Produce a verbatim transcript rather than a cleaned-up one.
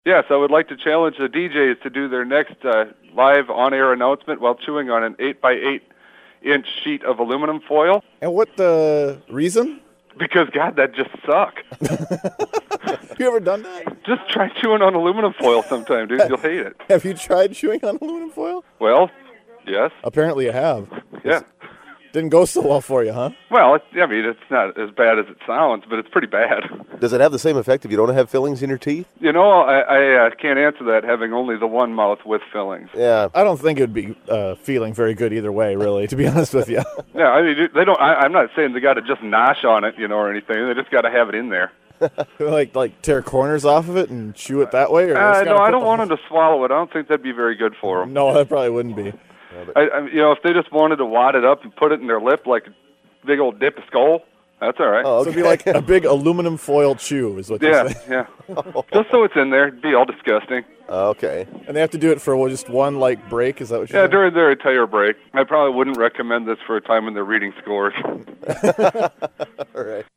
Yes, I would like to challenge the D Js to do their next uh, live on-air announcement while chewing on an eight by eight inch sheet of aluminum foil. And what the reason? Because, God, that just suck. You ever done that? Just try chewing on aluminum foil sometime, dude. You'll hate it. Have you tried chewing on aluminum foil? Well, yes. Apparently you have. Yeah. Didn't go so well for you, huh? Well, it, I mean, it's not as bad as it sounds, but it's pretty bad. Does it have the same effect if you don't have fillings in your teeth? You know, I, I uh, can't answer that, having only the one mouth with fillings. Yeah. I don't think it would be uh, feeling very good either way, really, to be honest with you. Yeah, I mean, they don't. I, I'm not saying they got to just nosh on it, you know, or anything. They just got to have it in there. like, like tear corners off of it and chew it that way? Or Uh, just no, gotta I put don't the- want them to swallow it. I don't think that'd be very good for them. No, that probably wouldn't be. I, I, you know, if they just wanted to wad it up and put it in their lip like a big old dip of skull, that's all right. Oh, So okay. it'd be like a big aluminum foil chew is what yeah, you're saying. yeah. Just so it's in there, it'd be all disgusting. Okay. And they have to do it for well, just one, like, break? Is that what you're Yeah, saying? during their entire break. I probably wouldn't recommend this for a time when they're reading scores. All right.